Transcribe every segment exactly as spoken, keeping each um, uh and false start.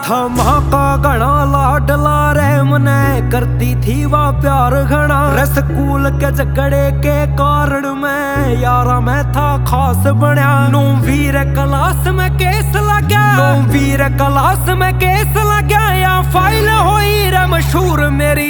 धमाका घना लाडला रे मने करती थी वह प्यार घना रे। स्कूल के झगड़े के कारण मैं यारा मैं था खास बनया। नौवीं रे क्लास में केस लग्या, नौवीं रे क्लास में केस लग्या या फाइल होई रे मशहूर मेरी।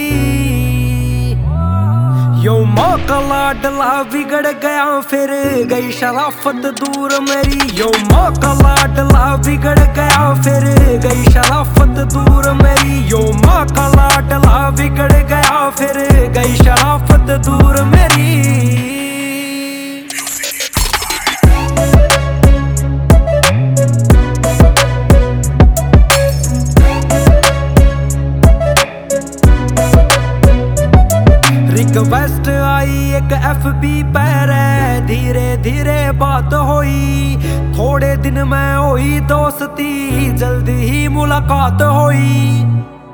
यो माँ का लाडला बिगड़ गया फिर गई शराफत दूर मेरी। यो माँ का लाडला बिगड़ गया फिर गई शराफत दूर मेरी। यो माँ का लाडला बिगड़ गया फिर गई शराफत दूर मेरी। रिक्वेस्ट आई एक एफ बी पर धीरे धीरे बात होई। थोड़े दिन में होई दोस्ती जल्दी ही मुलाकात होई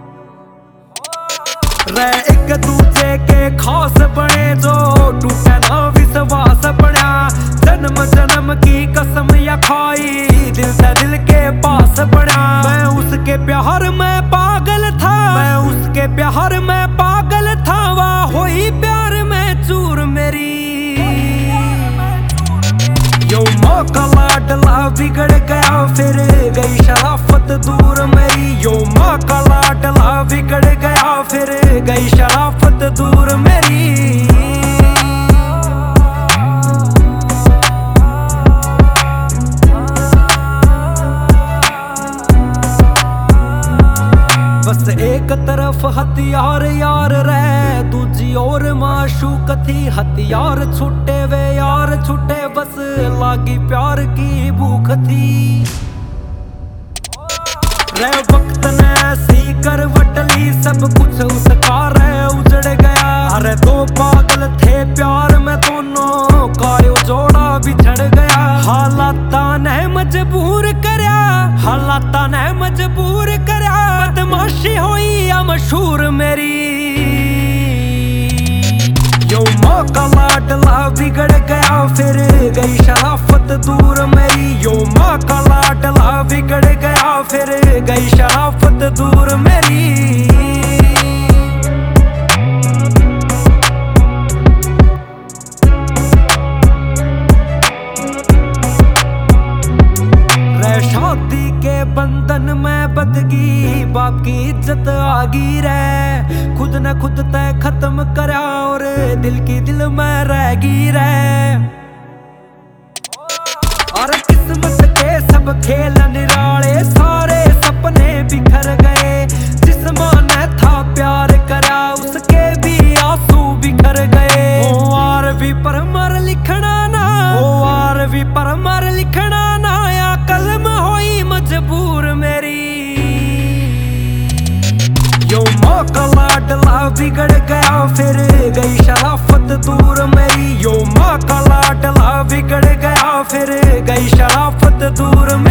रे। एक दूजे के खास बने जो टूटे ना विश्वास बना। जन्म जन्म की कसम या खाई दिल से दिल के पास बना। मैं उसके प्यार में पागल था, मैं उसके प्यार में पागल था। वह होई प्यार में चूर मेरी। यो माँ का लाडला बिगड़ गया फिर गई शराफत दूर मेरी। यो माँ का लाडला बिगड़ गया फिर गई शराफत दूर मेरी। बस एक तरफ हथियार यार रे दूजी ओर माशूक थी। हथियार छुट्टे वे यार छुट्टे बस लागी प्यार की भूख थी रे। वक्त ने ऐसी करवट ली सब कुछ उसका रे उजड़ गया। अरे दो पागल थे प्यार में दोनों का यो जोड़ा बिछड़ गया। हालाता ने मजबूर करया, हालाता ने मजबूर करया। बदमाशी होई या मशहूर मेरी। यो माँ का लाडला बिगड़ गया फिर गई शराफत दूर मेरी। यो माँ का लाडला बिगड़ गया फिर गई शराफत दूर मेरी। शादी के बंधन में बदगी बाप की इज्जत आगी रे। खुद न खुद तय खत्म करा और दिल की दिल में रहगी रे। और किस्मत के सब खेल निराले सारे सपने बिखर गए। जिस माँ ने था प्यार करा उसके भी आंसू बिखर गए। ओ आर भी पर मर लिखना ना, ओ आर भी पर मर लिखना ना या कलम होई मजबूर मेरी। यो माँ का लाडला बिगड़ गया फिर गई शराफत दूर मेरी। यो माँ का लाडला बिगड़ गया फिर गई शराफत दूर मेरी।